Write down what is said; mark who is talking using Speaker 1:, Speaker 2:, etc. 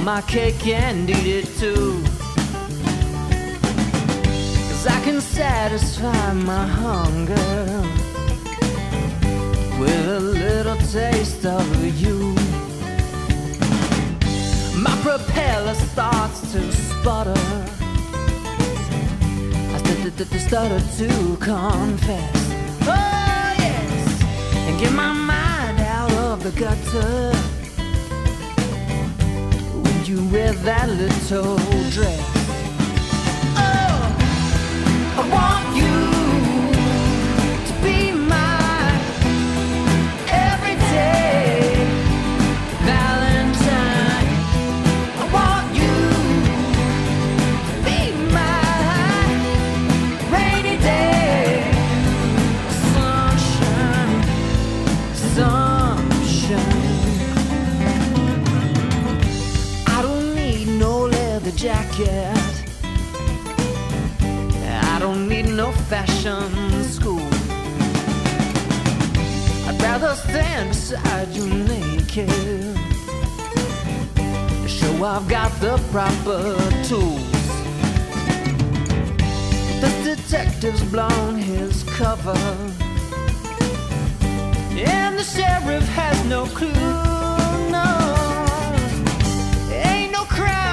Speaker 1: my cake and eat it too. 'Cause I can satisfy my hunger with a little taste of you. My propeller starts to sputter. I stutter to confess. Oh yes, and get my mind out of the gutter. When you wear that little dress, oh, I want you to be my everyday Valentine. I want you to be my rainy day sunshine, sunshine. I don't need no leather jacket. I don't need no fashion school. I'd rather stand beside you naked to show I've got the proper tools. The detective's blown his cover, and the sheriff has no clue. No, ain't no crime